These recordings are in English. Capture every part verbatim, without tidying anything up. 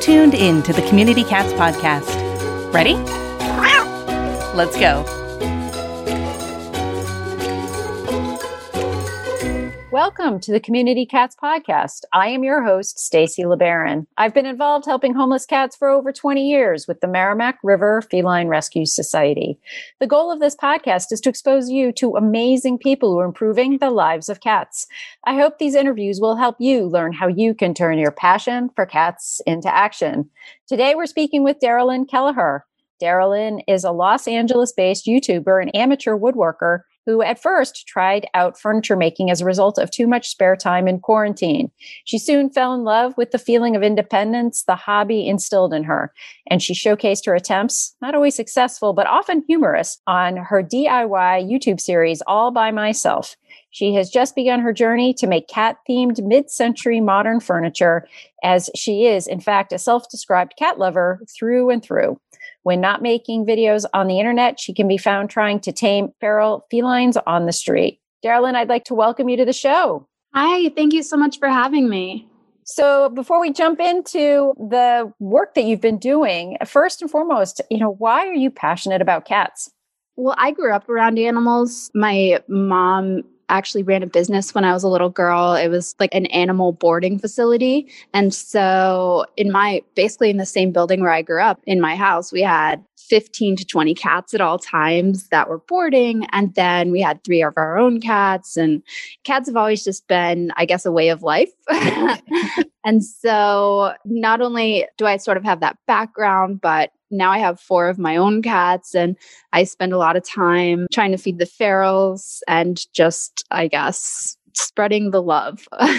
tuned in to the Community Cats podcast. Ready? Let's go. Welcome to the Community Cats podcast. I am your host, Stacy LeBaron. I've been involved helping homeless cats for over twenty years with the Merrimack River Feline Rescue Society. The goal of this podcast is to expose you to amazing people who are improving the lives of cats. I hope these interviews will help you learn how you can turn your passion for cats into action. Today, we're speaking with Darylyn Kelleher. Darylyn is a Los Angeles-based YouTuber and amateur woodworker who at first tried out furniture making as a result of too much spare time in quarantine. She soon fell in love with the feeling of independence the hobby instilled in her, and she showcased her attempts, not always successful, but often humorous, on her D I Y YouTube series, All by Myself. She has just begun her journey to make cat-themed mid-century modern furniture, as she is, in fact, a self-described cat lover through and through. When not making videos on the internet, she can be found trying to tame feral felines on the street. Darylyn, I'd like to welcome you to the show. Hi, thank you so much for having me. So before we jump into the work that you've been doing, first and foremost, you know, why are you passionate about cats? Well, I grew up around animals. My mom actually ran a business when I was a little girl. It was like an animal boarding facility. And so in my, basically in the same building where I grew up, in my house, we had fifteen to twenty cats at all times that were boarding. And then we had three of our own cats, and cats have always just been, I guess, a way of life. And so not only do I sort of have that background, but now I have four of my own cats, and I spend a lot of time trying to feed the ferals and just, I guess, spreading the love.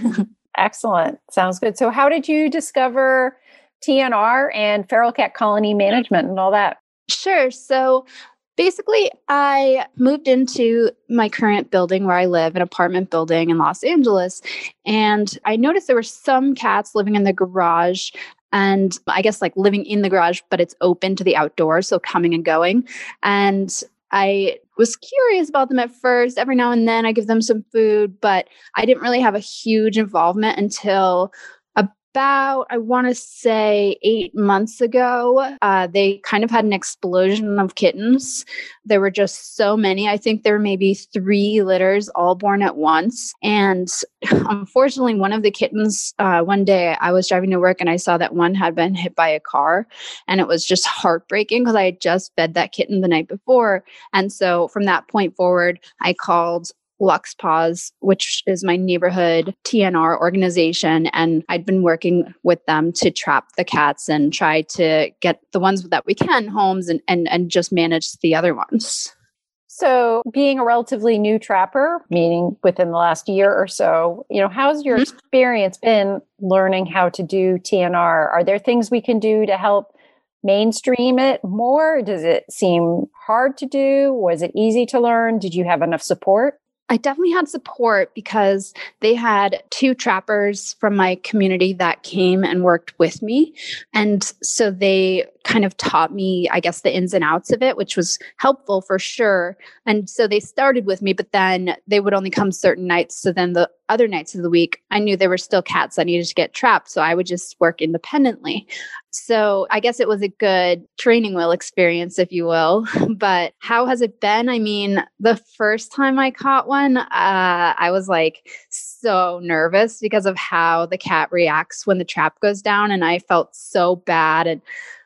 Excellent. Sounds good. So how did you discover T N R and feral cat colony management and all that? Sure. So basically, I moved into my current building where I live, an apartment building in Los Angeles, and I noticed there were some cats living in the garage. And I guess like living in the garage, but it's open to the outdoors, so coming and going. And I was curious about them at first. Every now and then I give them some food, but I didn't really have a huge involvement until about, I want to say eight months ago. Uh, they kind of had an explosion of kittens. There were just so many. I think there were maybe three litters all born at once. And unfortunately, one of the kittens, uh, one day I was driving to work and I saw that one had been hit by a car. And it was just heartbreaking because I had just fed that kitten the night before. And so from that point forward, I called Lux Paws, which is my neighborhood T N R organization. And I'd been working with them to trap the cats and try to get the ones that we can homes and, and, and just manage the other ones. So being a relatively new trapper, meaning within the last year or so, you know, how's your mm-hmm. experience been learning how to do T N R? Are there things we can do to help mainstream it more? Does it seem hard to do? Was it easy to learn? Did you have enough support? I definitely had support because they had two trappers from my community that came and worked with me. And so they kind of taught me, I guess, the ins and outs of it, which was helpful for sure. And so they started with me, but then they would only come certain nights. So then the other nights of the week, I knew there were still cats that needed to get trapped. So I would just work independently. So I guess it was a good training wheel experience, if you will. But how has it been? I mean, the first time I caught one, uh, I was like so nervous because of how the cat reacts when the trap goes down. And I felt so bad. And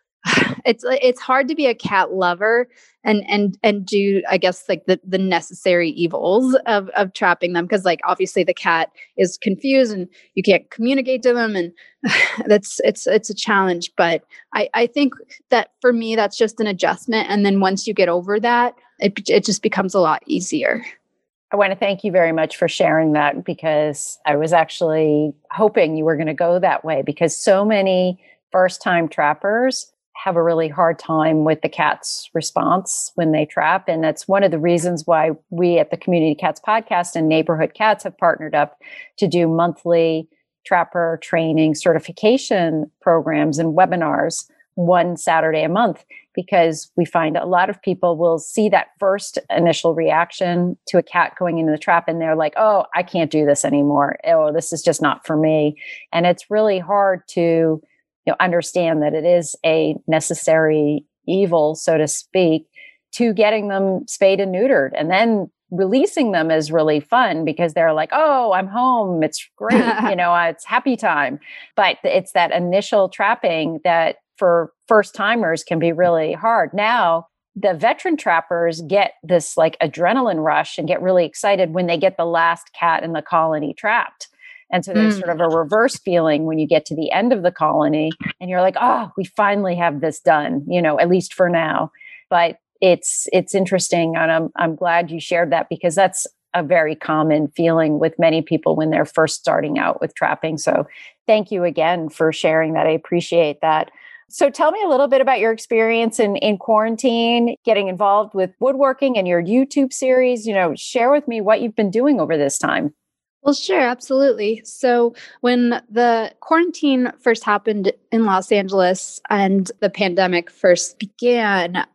it's it's hard to be a cat lover and and and do, I guess, like the, the necessary evils of, of trapping them. Because like obviously the cat is confused and you can't communicate to them. And that's it's it's a challenge. But I, I think that for me, that's just an adjustment. And then once you get over that, it it just becomes a lot easier. I want to thank you very much for sharing that, because I was actually hoping you were going to go that way, because so many first-time trappers have a really hard time with the cat's response when they trap. And that's one of the reasons why we at the Community Cats podcast and Neighborhood Cats have partnered up to do monthly trapper training certification programs and webinars one Saturday a month, because we find a lot of people will see that first initial reaction to a cat going into the trap and they're like, oh, I can't do this anymore. Oh, this is just not for me. And it's really hard to you know, understand that it is a necessary evil, so to speak, to getting them spayed and neutered. And then releasing them is really fun because they're like, oh, I'm home. It's great. you know, it's happy time. But it's that initial trapping that for first timers can be really hard. Now, the veteran trappers get this like adrenaline rush and get really excited when they get the last cat in the colony trapped. And so there's mm. sort of a reverse feeling when you get to the end of the colony and you're like, oh, we finally have this done, you know, at least for now. But it's it's interesting. And I'm I'm glad you shared that because that's a very common feeling with many people when they're first starting out with trapping. So thank you again for sharing that. I appreciate that. So tell me a little bit about your experience in, in quarantine, getting involved with woodworking and your YouTube series. You know, share with me what you've been doing over this time. Well, sure, absolutely. So when the quarantine first happened in Los Angeles and the pandemic first began,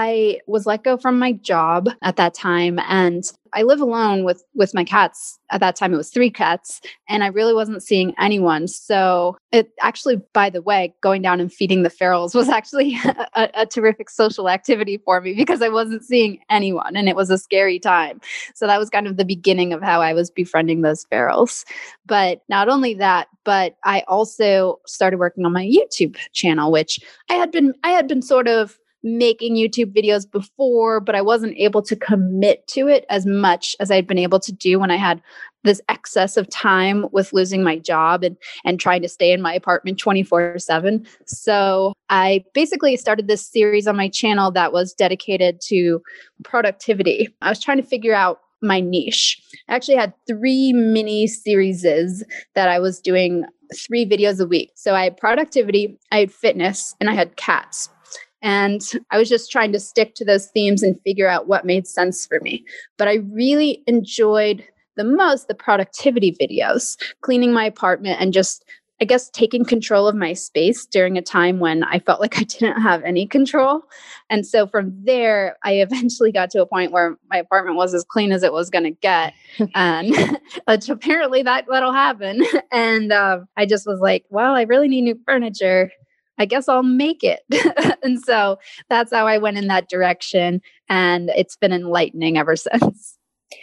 I was let go from my job at that time, and I live alone with with my cats. At that time, it was three cats, and I really wasn't seeing anyone. So it actually, by the way, going down and feeding the ferals was actually a, a terrific social activity for me because I wasn't seeing anyone, and it was a scary time. So that was kind of the beginning of how I was befriending those ferals. But not only that, but I also started working on my YouTube channel, which I had been I had been sort of making YouTube videos before, but I wasn't able to commit to it as much as I'd been able to do when I had this excess of time with losing my job and, and trying to stay in my apartment twenty-four seven. So I basically started this series on my channel that was dedicated to productivity. I was trying to figure out my niche. I actually had three mini series that I was doing three videos a week. So I had productivity, I had fitness, and I had cats. And I was just trying to stick to those themes and figure out what made sense for me. But I really enjoyed the most the productivity videos, cleaning my apartment and just, I guess, taking control of my space during a time when I felt like I didn't have any control. And so from there, I eventually got to a point where my apartment was as clean as it was going to get. And apparently that, that'll happen. And uh, I just was like, well, I really need new furniture. I guess I'll make it. And so that's how I went in that direction. And it's been enlightening ever since.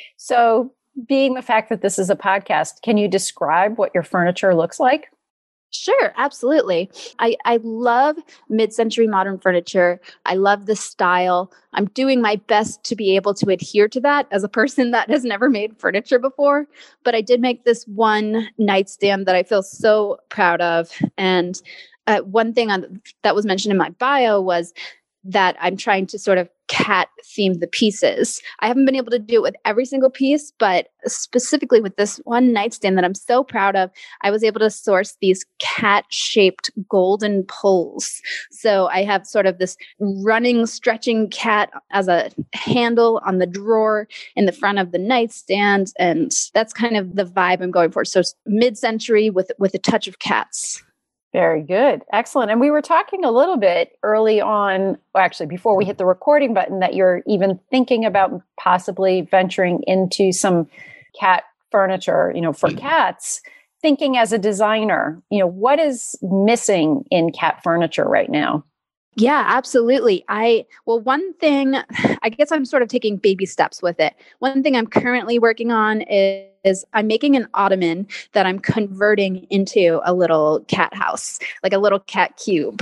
So being the fact that this is a podcast, can you describe what your furniture looks like? Sure, absolutely. I, I love mid-century modern furniture. I love the style. I'm doing my best to be able to adhere to that as a person that has never made furniture before. But I did make this one nightstand that I feel so proud of. And Uh, one thing on, that was mentioned in my bio was that I'm trying to sort of cat theme the pieces. I haven't been able to do it with every single piece, but specifically with this one nightstand that I'm so proud of, I was able to source these cat-shaped golden poles. So I have sort of this running, stretching cat as a handle on the drawer in the front of the nightstand. And that's kind of the vibe I'm going for. So mid-century with, with a touch of cats. Very good. Excellent. And we were talking a little bit early on, well, actually before we hit the recording button, that you're even thinking about possibly venturing into some cat furniture, you know, for cats. Thinking as a designer, you know, what is missing in cat furniture right now? Yeah, absolutely. I, well, one thing, I guess I'm sort of taking baby steps with it. One thing I'm currently working on is, is I'm making an ottoman that I'm converting into a little cat house, like a little cat cube.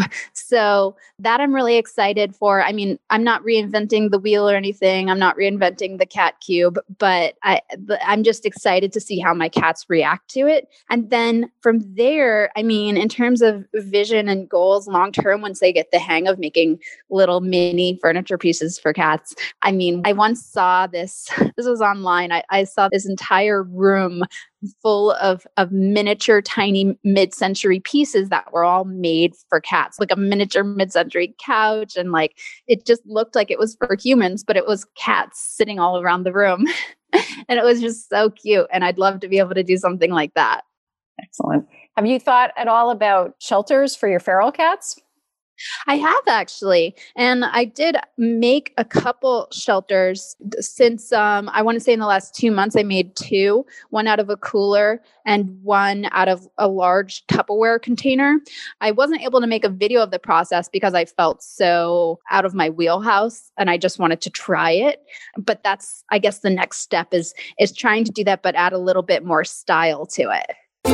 So that I'm really excited for. I mean, I'm not reinventing the wheel or anything. I'm not reinventing the cat cube, but I, I'm just excited to see how my cats react to it. And then from there, I mean, in terms of vision and goals long-term, once they get the hang of making little mini furniture pieces for cats, I mean, I once saw this, this was online. I, I saw this entire room full of, of miniature, tiny mid-century pieces that were all made for cats, like a miniature mid-century couch. And like, it just looked like it was for humans, but it was cats sitting all around the room. And it was just so cute. And I'd love to be able to do something like that. Excellent. Have you thought at all about shelters for your feral cats? I have actually. And I did make a couple shelters since um, I want to say in the last two months, I made two, one out of a cooler and one out of a large Tupperware container. I wasn't able to make a video of the process because I felt so out of my wheelhouse and I just wanted to try it. But that's, I guess the next step is, is trying to do that, but add a little bit more style to it.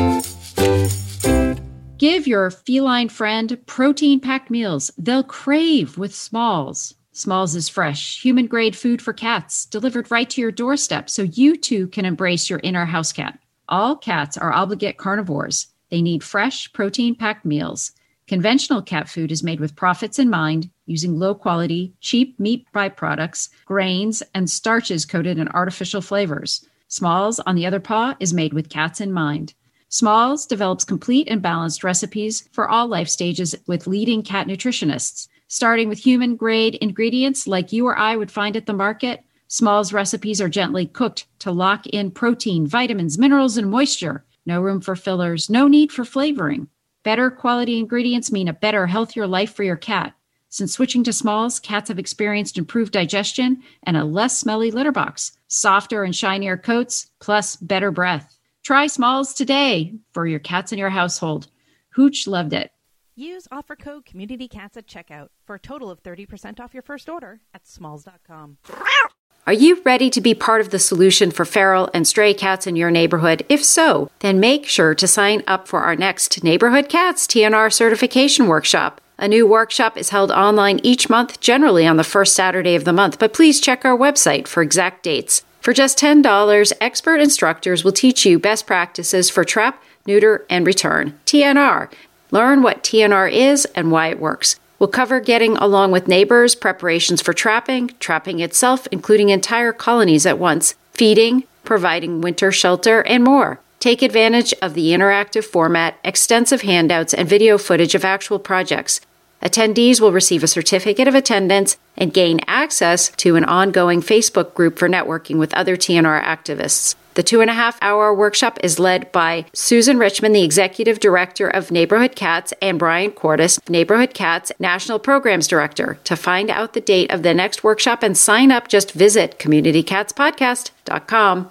Give your feline friend protein-packed meals they'll crave with Smalls. Smalls is fresh, human-grade food for cats delivered right to your doorstep so you too can embrace your inner house cat. All cats are obligate carnivores. They need fresh, protein-packed meals. Conventional cat food is made with profits in mind, using low-quality, cheap meat byproducts, grains, and starches coated in artificial flavors. Smalls, on the other paw, is made with cats in mind. Smalls develops complete and balanced recipes for all life stages with leading cat nutritionists. Starting with human-grade ingredients like you or I would find at the market, Smalls recipes are gently cooked to lock in protein, vitamins, minerals, and moisture. No room for fillers, no need for flavoring. Better quality ingredients mean a better, healthier life for your cat. Since switching to Smalls, cats have experienced improved digestion and a less smelly litter box, softer and shinier coats, plus better breath. Try Smalls today for your cats in your household. Hooch loved it. Use offer code CommunityCats at checkout for a total of thirty percent off your first order at smalls dot com. Are you ready to be part of the solution for feral and stray cats in your neighborhood? If so, then make sure to sign up for our next Neighborhood Cats T N R certification workshop. A new workshop is held online each month, generally on the first Saturday of the month, but please check our website for exact dates. For just ten dollars, expert instructors will teach you best practices for trap, neuter, and return. T N R. Learn what T N R is and why it works. We'll cover getting along with neighbors, preparations for trapping, trapping itself, including entire colonies at once, feeding, providing winter shelter, and more. Take advantage of the interactive format, extensive handouts, and video footage of actual projects. Attendees will receive a certificate of attendance and gain access to an ongoing Facebook group for networking with other T N R activists. The two and a half hour workshop is led by Susan Richmond, the Executive Director of Neighborhood Cats, and Brian Cordes, Neighborhood Cats National Programs Director. To find out the date of the next workshop and sign up, just visit community cats podcast dot com.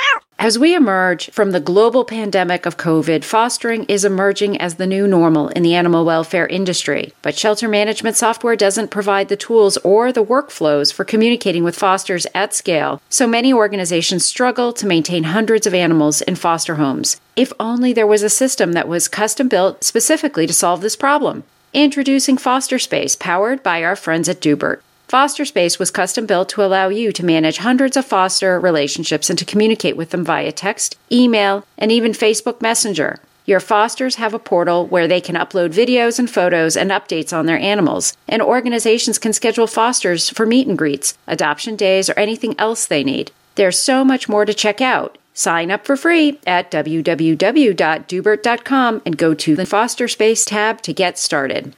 As we emerge from the global pandemic of COVID, fostering is emerging as the new normal in the animal welfare industry. But shelter management software doesn't provide the tools or the workflows for communicating with fosters at scale, so many organizations struggle to maintain hundreds of animals in foster homes. If only there was a system that was custom-built specifically to solve this problem. Introducing Foster Space, powered by our friends at Dubert. Foster Space was custom-built to allow you to manage hundreds of foster relationships and to communicate with them via text, email, and even Facebook Messenger. Your fosters have a portal where they can upload videos and photos and updates on their animals, and organizations can schedule fosters for meet and greets, adoption days, or anything else they need. There's so much more to check out. Sign up for free at w w w dot dubert dot com and go to the Foster Space tab to get started.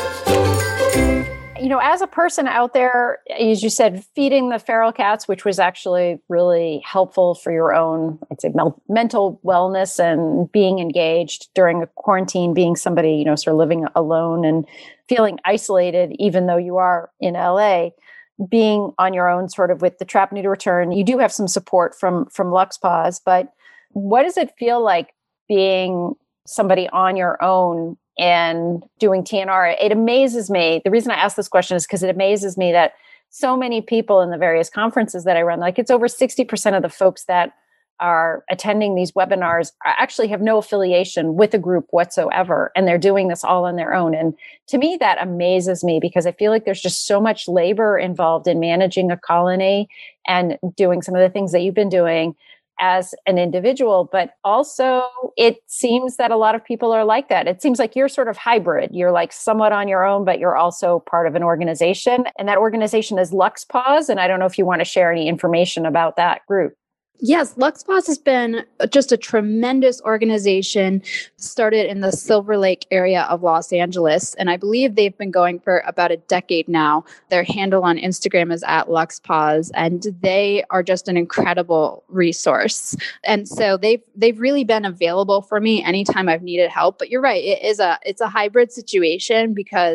You know, as a person out there, as you said, feeding the feral cats, which was actually really helpful for your own, I'd say, mel- mental wellness and being engaged during a quarantine, being somebody, you know, sort of living alone and feeling isolated, even though you are in L A, being on your own sort of with the trap, neuter, return. You do have some support from, from LuxPaws, but what does it feel like being somebody on your own and doing T N R? It amazes me. The reason I ask this question is because it amazes me that so many people in the various conferences that I run, like it's over sixty percent of the folks that are attending these webinars actually have no affiliation with a group whatsoever. And they're doing this all on their own. And to me, that amazes me because I feel like there's just so much labor involved in managing a colony and doing some of the things that you've been doing as an individual, but also it seems that a lot of people are like that. It seems like you're sort of hybrid. You're like somewhat on your own, but you're also part of an organization, and that organization is LuxPaws. And I don't know if you want to share any information about that group. Yes, LuxPaws has been just a tremendous organization, started in the Silver Lake area of Los Angeles, and I believe they've been going for about a decade now. Their handle on Instagram is at LuxPaws, and they are just an incredible resource. And so they've they've really been available for me anytime I've needed help. But you're right, it is a it's a hybrid situation because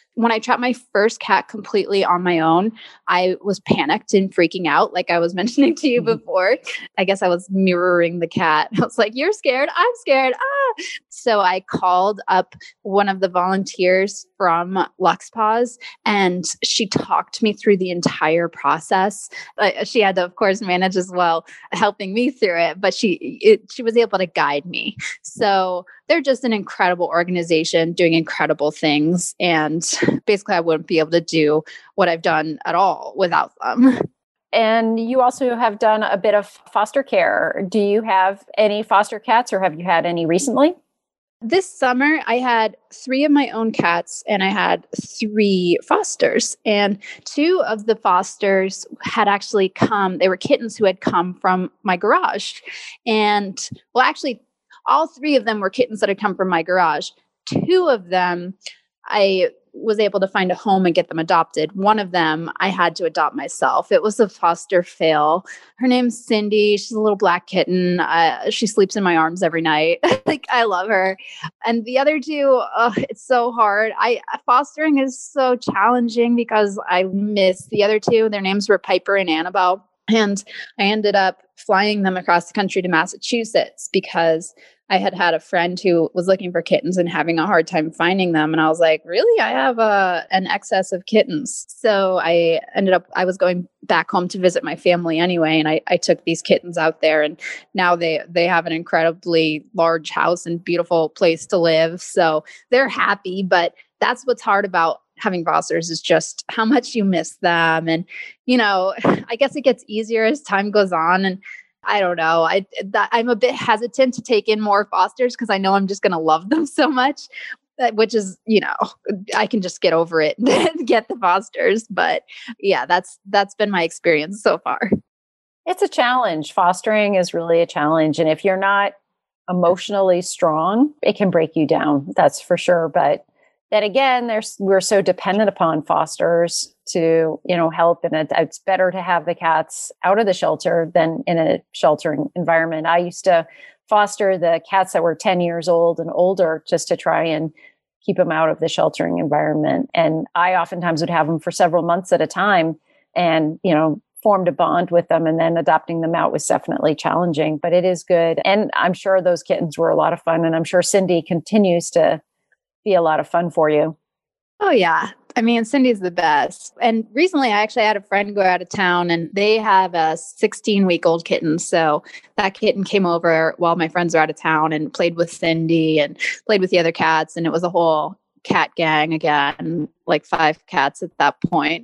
When I trapped my first cat completely on my own, I was panicked and freaking out, like I was mentioning to you before. I guess I was mirroring the cat. I was like, you're scared, I'm scared. Ah. So I called up one of the volunteers from LuxPaws, and she talked me through the entire process. Uh, she had to, of course, manage as well, helping me through it, but she it, she was able to guide me. So they're just an incredible organization doing incredible things. And basically, I wouldn't be able to do what I've done at all without them. And you also have done a bit of foster care. Do you have any foster cats, or have you had any recently? This summer, I had three of my own cats and I had three fosters. And two of the fosters had actually come, they were kittens who had come from my garage. And well, actually, all three of them were kittens that had come from my garage. Two of them, I was able to find a home and get them adopted. One of them I had to adopt myself. It was a foster fail. Her name's Cindy. She's a little black kitten. Uh, she sleeps in my arms every night. Like, I love her. And the other two, uh, it's so hard. I fostering is so challenging because I miss the other two. Their names were Piper and Annabelle. And I ended up flying them across the country to Massachusetts because I had had a friend who was looking for kittens and having a hard time finding them. And I was like, really? I have a, an excess of kittens. So I ended up, I was going back home to visit my family anyway. And I, I took these kittens out there, and now they, they have an incredibly large house and beautiful place to live. So they're happy, but that's what's hard about having fosters, is just how much you miss them. And, you know, I guess it gets easier as time goes on. And I don't know. I that, I'm a bit hesitant to take in more fosters because I know I'm just going to love them so much, which is, you know, I can just get over it and get the fosters. But yeah, that's that's been my experience so far. It's a challenge. Fostering is really a challenge. And if you're not emotionally strong, it can break you down. That's for sure. But then again, there's we're so dependent upon fosters to, you know, help. And it, it's better to have the cats out of the shelter than in a sheltering environment. I used to foster the cats that were ten years old and older just to try and keep them out of the sheltering environment. And I oftentimes would have them for several months at a time, and, you know, formed a bond with them, and then adopting them out was definitely challenging, but it is good. And I'm sure those kittens were a lot of fun. And I'm sure Cindy continues to be a lot of fun for you. Oh, yeah. I mean, Cindy's the best. And recently, I actually had a friend go out of town, and they have a sixteen week old kitten. So that kitten came over while my friends were out of town and played with Cindy and played with the other cats. And it was a whole cat gang again, like five cats at that point.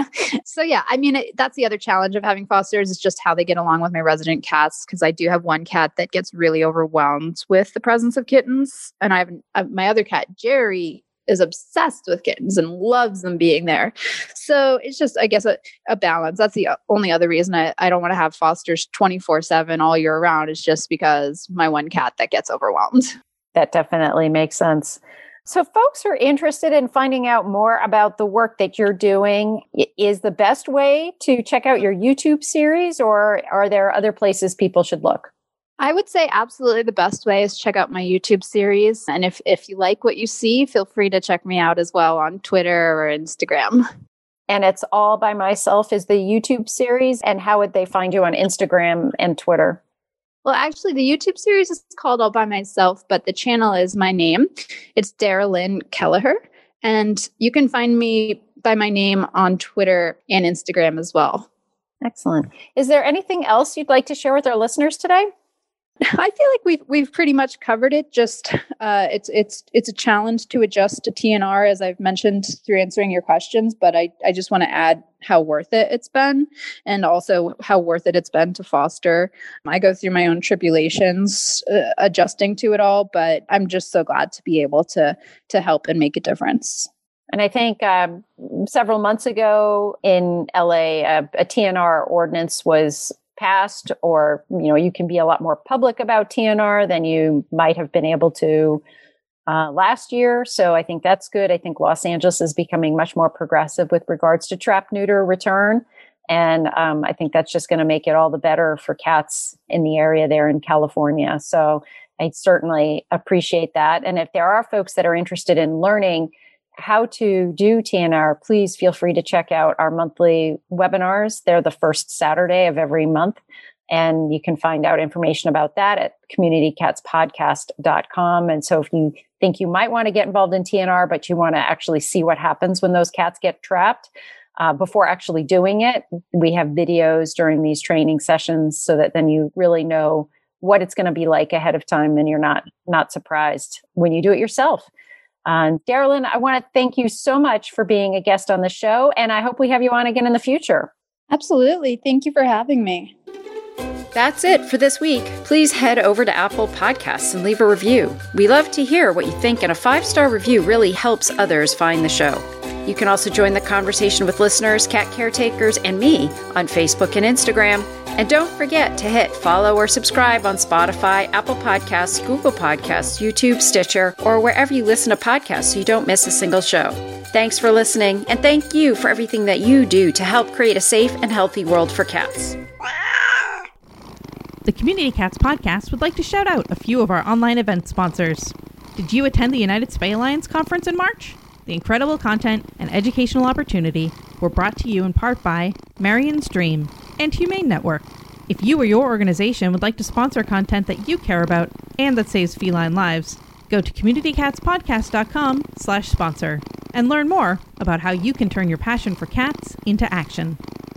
So yeah, I mean, it, that's the other challenge of having fosters, is just how they get along with my resident cats. Cause I do have one cat that gets really overwhelmed with the presence of kittens. And I have uh, my other cat, Jerry, is obsessed with kittens and loves them being there. So it's just, I guess, a, a balance. That's the only other reason I, I don't want to have fosters twenty-four seven all year round, is just because my one cat that gets overwhelmed. That definitely makes sense. So folks who are interested in finding out more about the work that you're doing, is the best way to check out your YouTube series, or are there other places people should look? I would say absolutely the best way is check out my YouTube series. And if, if you like what you see, feel free to check me out as well on Twitter or Instagram. And it's All By Myself is the YouTube series. And how would they find you on Instagram and Twitter? Well, actually, the YouTube series is called All By Myself, but the channel is my name. It's Daralyn Kelleher. And you can find me by my name on Twitter and Instagram as well. Excellent. Is there anything else you'd like to share with our listeners today? I feel like we've we've pretty much covered it. Just uh, it's it's it's a challenge to adjust to T N R, as I've mentioned through answering your questions. But I, I just want to add how worth it it's been, and also how worth it it's been to foster. I go through my own tribulations uh, adjusting to it all, but I'm just so glad to be able to to help and make a difference. And I think um, several months ago in L A, a, a T N R ordinance was passed, or, you know, you can be a lot more public about T N R than you might have been able to uh, last year. So I think that's good. I think Los Angeles is becoming much more progressive with regards to trap, neuter, return. And um, I think that's just going to make it all the better for cats in the area there in California. So I certainly appreciate that. And if there are folks that are interested in learning how to do T N R, please feel free to check out our monthly webinars. They're the first Saturday of every month. And you can find out information about that at community cats podcast dot com. And so if you think you might want to get involved in T N R, but you want to actually see what happens when those cats get trapped, uh, before actually doing it, we have videos during these training sessions so that then you really know what it's going to be like ahead of time and you're not, not surprised when you do it yourself. Um, Darylyn, I want to thank you so much for being a guest on the show, and I hope we have you on again in the future. Absolutely. Thank you for having me. That's it for this week. Please head over to Apple Podcasts and leave a review. We love to hear what you think, and a five-star review really helps others find the show. You can also join the conversation with listeners, cat caretakers, and me on Facebook and Instagram. And don't forget to hit follow or subscribe on Spotify, Apple Podcasts, Google Podcasts, YouTube, Stitcher, or wherever you listen to podcasts so you don't miss a single show. Thanks for listening, and thank you for everything that you do to help create a safe and healthy world for cats. The Community Cats Podcast would like to shout out a few of our online event sponsors. Did you attend the United Spay Alliance conference in March? The incredible content and educational opportunity were brought to you in part by Marion's Dream and Humane Network. If you or your organization would like to sponsor content that you care about and that saves feline lives, go to community cats podcast dot com slash sponsor and learn more about how you can turn your passion for cats into action.